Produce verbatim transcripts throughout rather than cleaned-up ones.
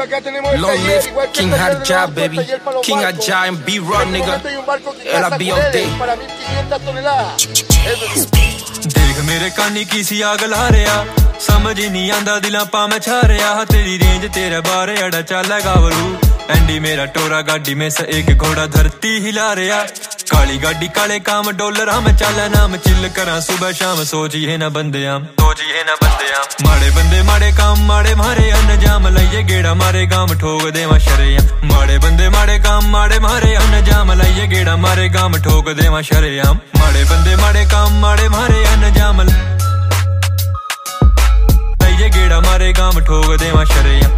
Corillo, acá tenemos el taller, igual que King el taller had de job, los baby. taller para los King had barcos. job and B-Raw, En este nigga. momento hay un barco que L casa I B con all él day. para mil quinientas toneladas. Eso sí. देख मेरे कानी की सी आग ला रहा समझ नहीं आंदा दिलां पा मैं छा रहा तेरी रेंज तेरे बारे अड़ा चल गावरू एंडी मेरा टोरा गाड़ी में से एक घोड़ा धरती हिला रहा काली गाड़ी काले काम डॉलर हम चल नाम चिल करा सुबह शाम सोचिए ना बंदे आम सोचिए ना बंदे आम माड़े बंदे माड़े काम माड़े मारे अनजाम लाइए गेड़ा मारे गाम ठोक दे शरेआम माड़े बंदे माड़े काम माड़े मारे अनजाम लाइए गेड़ा मारे गाम ठोक दे शरेआम माड़े बंदे माड़े काम माड़े मारे अनजाम लाइए गेड़ा मारे गाम ठोक दे शरेआम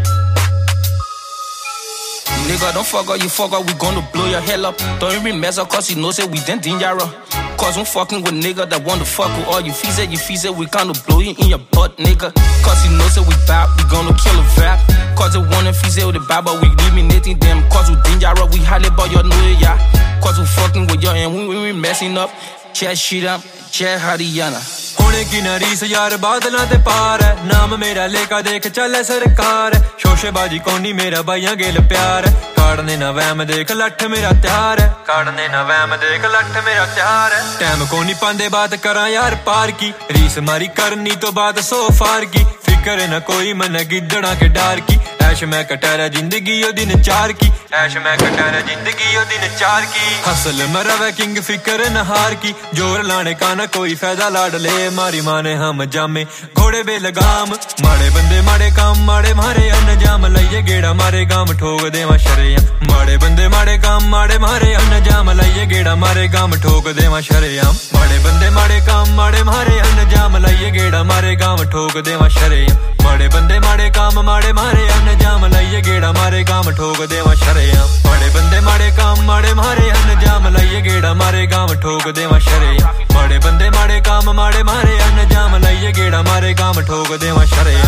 Nigga, don't fuck up, you fuck up, we gonna blow your hell up. Don't even mess up, cause he knows that we done dinjara. Cause I'm fucking with nigga that wanna fuck with all you fees that you fees that we gonna blow you in your butt, nigga. Cause he knows that we bop, we gonna kill a rap. Cause they wanna fees that with the baba, we eliminating them. Cause we dinjara, we highly about your new ya. Cause we fucking with your and we, we, we messing up. Chat shit up, chat Haryana. होने की नरीस यार बादलों ते पार है नाम मेरा लेका देख चले सरकार है शोशेबाजी कोनी मेरा भाइयां गेल प्यार है काटने ना वैम देख लठ मेरा त्यार है काटने ना वैम देख लठ मेरा त्यार है टाइम कोनी पांदे बात करा यार पार की रीस मारी करनी तो बात सो फार की फिक्र ना कोई मन गिद्दड़ा के डार की ऐश मैं कटारा जिंदगी ओ दिन चार की ऐश मैं कटारा जिंदगी ओ दिन चार की हसल मरवे किंग फिक्र न हार की जोर लाने का ना कोई फायदा लाड ले मारी माने हम जामे घोड़े बे लगाम माड़े बंदे माड़े काम माड़े मारे अनजाम लाइए गेड़ा मारे गाम ठोक दे शरेआम माड़े बंदे माड़े काम माड़े मारे अनजाम लाइए गेड़ा मारे गाम ठोक दे शरेआम माड़े बंदे माड़े काम माड़े मारे अनजाम लाइए गेड़ा मारे गाम ठोक दे शरेआम माड़े बंदे माड़े काम माड़े मारे अनजाम लाइए गेड़ा मारे गाम ठोक दे शरेआम माड़े बंदे माड़े काम माड़े मारे अनजाम लाइए गेड़ा मारे गाम ठोक दे शरेआम माड़े बंदे माड़े काम माड़े मारे अनजाम लाइए गेड़ा मारे गाम ठोक दे शरेआम